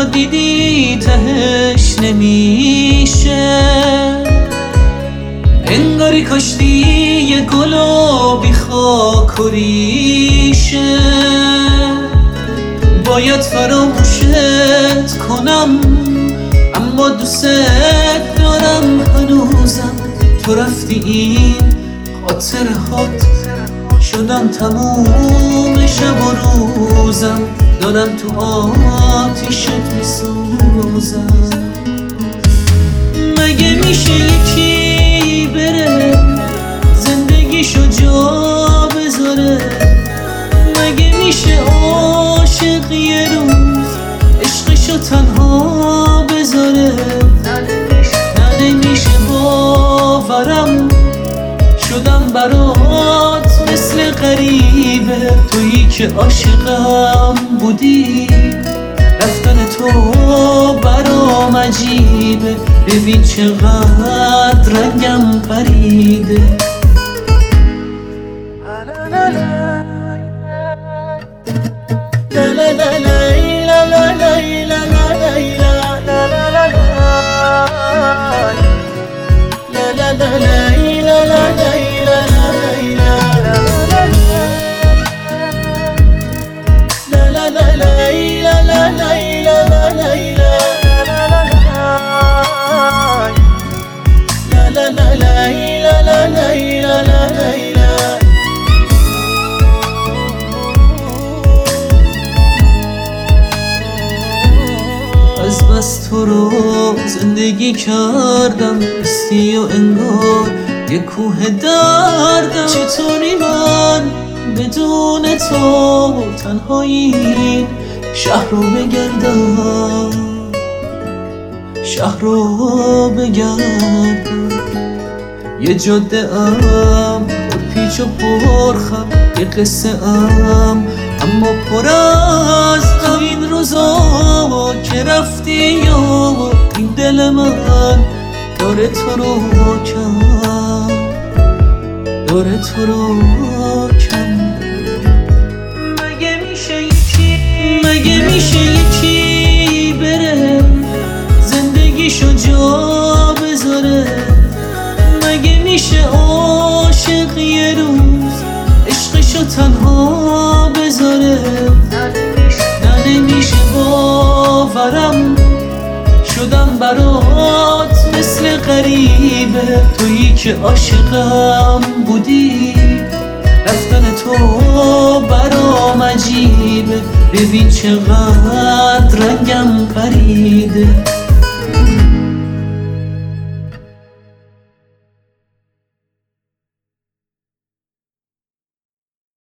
دیدی تهش نمیشه، انگاری کاشتی یه گل و بی خاک و ریشه. باید فراموشت کنم اما دوست دارم هنوزم. تو رفتی این خاطرهات شدن تموم شب و روزم، دارم تو آتیشت میسوزم. مگه میشه یکی بره زندگیشو جا بذاره؟ مگه میشه عاشق یه روز عشقشو تنها بذاره؟ نه نمیشه باورم شدم برات مثل غریبه. تویی که عاشقم بودی، رفتن تو برام عجیبه. ببین چقدر رنگم پریده. از بس تو رو زندگی کردم، بستی و انگار یه کوه دردم. چطوری من بدون تو تنهایی این شهر رو بگردم، شهر رو بگردم. یه جاده ام پر پیچ و پرخم، یه قصه ام اما پر از غم. این روزا که رفتی و این دل من داره تو رو کم، داره تو رو کم. مگه میشه یکی بره زندگیشو جا بذاره؟ مگه میشه عاشق یه روز عشقشو تنها بذاره؟ نه نمیشه باورم شدم برات مثل غریبه. تویی که عاشقم بودی، رفتن تو برام عجیبه. ببین چقدر رنگم پریده.